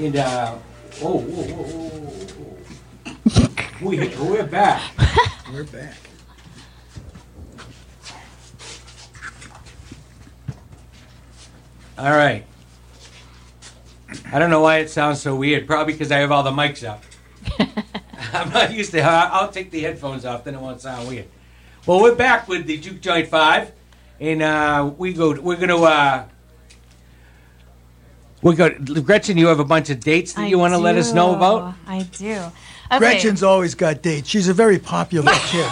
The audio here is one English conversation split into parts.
And, we're back. We're back. All right. I don't know why it sounds so weird. Probably because I have all the mics up. I'm not used to. I'll take the headphones off, then it won't sound weird. Well, we're back with the Juke Joint 5, and we go. Gretchen, you have a bunch of dates that you want to let us know about? I do. Okay. Gretchen's always got dates. She's a very popular kid.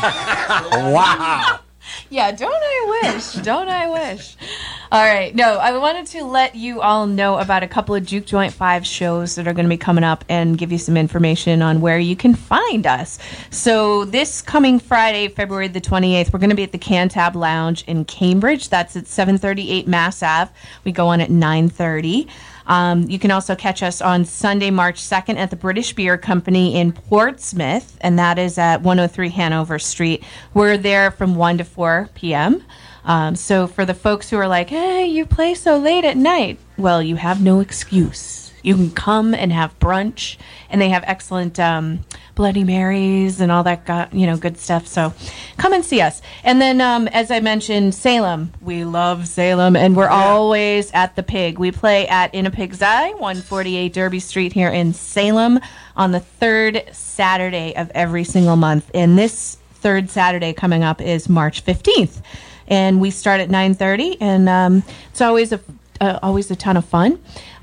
Wow. Yeah, don't I wish? Don't I wish? All right. No, I wanted to let you all know about a couple of Juke Joint 5 shows that are going to be coming up and give you some information on where you can find us. So this coming Friday, February the 28th, we're going to be at the Cantab Lounge in Cambridge. That's at 738 Mass Ave. We go on at 9:30. You can also catch us on Sunday, March 2nd at the British Beer Company in Portsmouth, and that is at 103 Hanover Street. We're there from 1 to 4 p.m. So for the folks who are like, hey, you play so late at night, well, you have no excuse. You can come and have brunch, and they have excellent Bloody Marys and all that good stuff. So come and see us. And then, as I mentioned, Salem. We love Salem, and we're always at the Pig. We play at In a Pig's Eye, 148 Derby Street here in Salem on the third Saturday of every single month. And this third Saturday coming up is March 15th. And we start at 9:30, and it's always a ton of fun.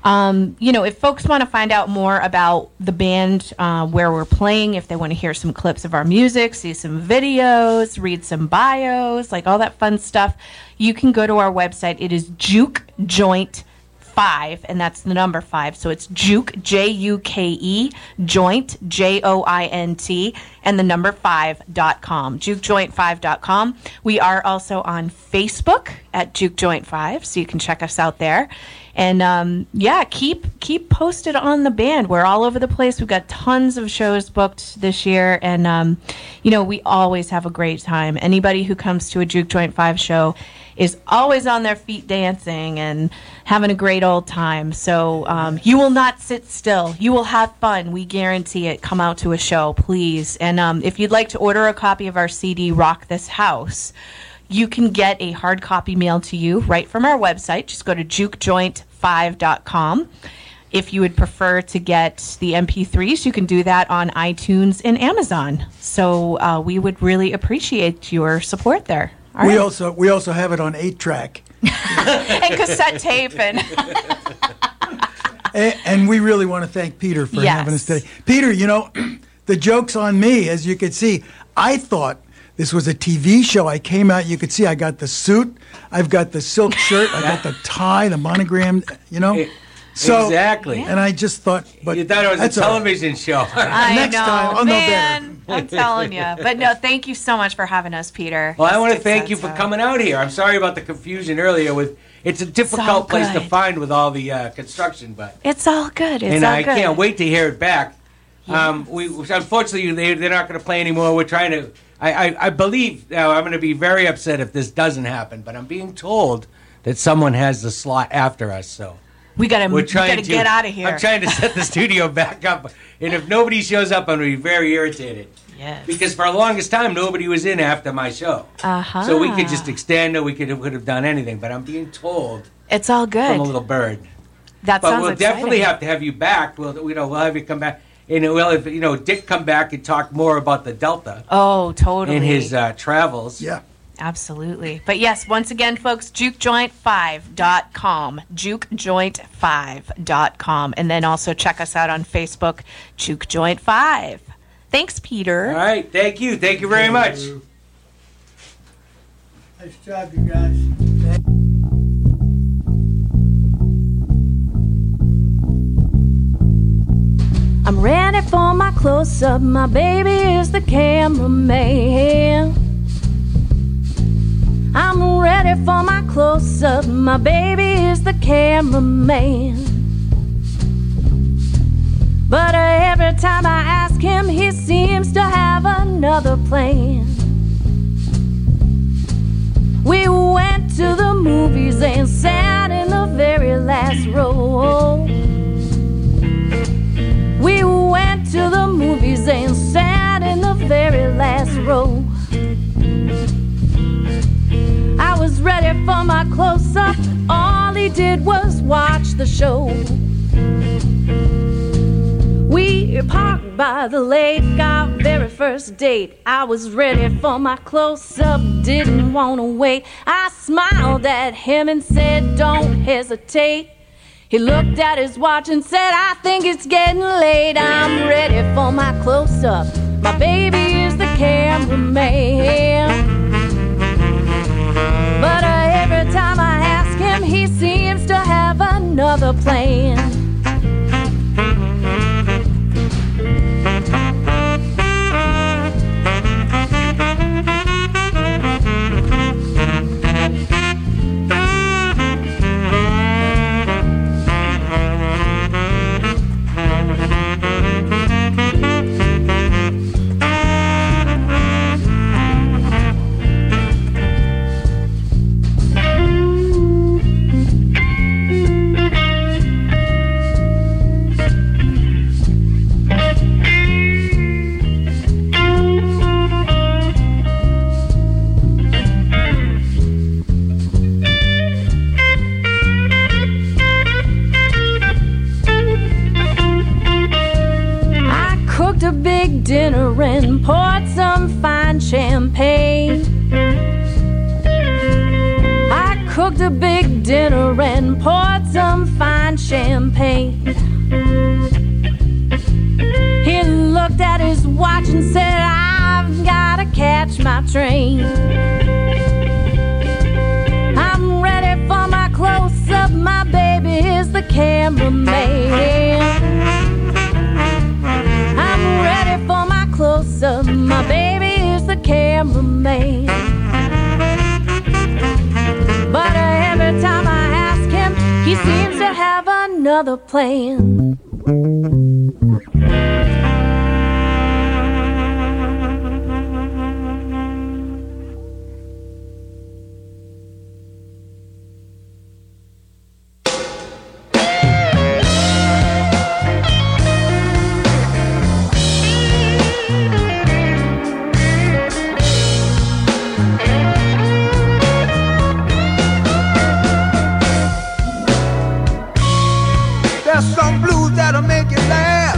If folks want to find out more about the band, where we're playing, if they want to hear some clips of our music, see some videos, read some bios, like all that fun stuff, you can go to our website. It is Juke Joint 5, and that's the number 5. So it's Juke, Juke, Joint, Joint, and the number 5.com, jukejoint5.com. We are also on Facebook at Juke Joint 5, so you can check us out there. And keep posted on the band. We're all over the place. We've got tons of shows booked this year, and we always have a great time. Anybody who comes to a Juke Joint 5 show is always on their feet dancing and having a great old time. So you will not sit still. You will have fun. We guarantee it. Come out to a show, please. And if you'd like to order a copy of our CD, Rock This House, you can get a hard copy mailed to you right from our website. Just go to jukejoint5.com. If you would prefer to get the MP3s, you can do that on iTunes and Amazon. So we would really appreciate your support there. All we right. we also have it on 8-track. And cassette tape. And we really want to thank Peter for having us today. Peter, the joke's on me. As you could see, I thought this was a TV show. I came out, you could see I got the suit, I've got the silk shirt, I got the tie, the monogram, So, exactly. And I just thought, but you thought it was a television show. Next time, I'll know better. I'm telling you. But no, thank you so much for having us, Peter. Well, I want to thank you for coming out here. I'm sorry about the confusion earlier. It's a difficult place to find with all the construction, but it's all good. I can't wait to hear it back. Yeah. Unfortunately, they're not going to play anymore. We're trying to. I believe I'm going to be very upset if this doesn't happen, but I'm being told that someone has the slot after us, so. We gotta get out of here. I'm trying to set the studio back up, and if nobody shows up, I'm going to be very irritated. Yes. Because for the longest time, nobody was in after my show. Uh-huh. So we could just extend, or we could have done anything. But I'm being told it's all good from a little bird. That but sounds we'll exciting. definitely have to have you back. We'll have you come back, and we'll have Dick come back and talk more about the Delta. Oh, totally. In his travels. Yeah. Absolutely. But yes, once again, folks, jukejoint5.com, jukejoint5.com. And then also check us out on Facebook, Juke Joint 5. Thanks, Peter. All right. Thank you. Thank you very much. Nice job, you guys. I'm ready for my close-up. My baby is the cameraman. I'm ready for my close-up. My baby is the cameraman. But every time I ask him, he seems to have another plan. We went to the movies and sat in the very last row. close-up, all he did was watch the show. We parked by the lake, our very first date. I was ready for my close-up, didn't want to wait. I smiled at him and said, don't hesitate. He looked at his watch and said, I think it's getting late. I'm ready for my close-up. My baby is the cameraman. But every time I ask him, he seems to have another plan. Dinner and poured some fine champagne. I cooked a big dinner and poured some fine champagne. He looked at his watch and said, I've gotta catch my train. I'm ready for my close-up, my baby is the cameraman. I'm ready for my close-up, my baby is the cameraman. But every time I ask him, he seems to have another plan.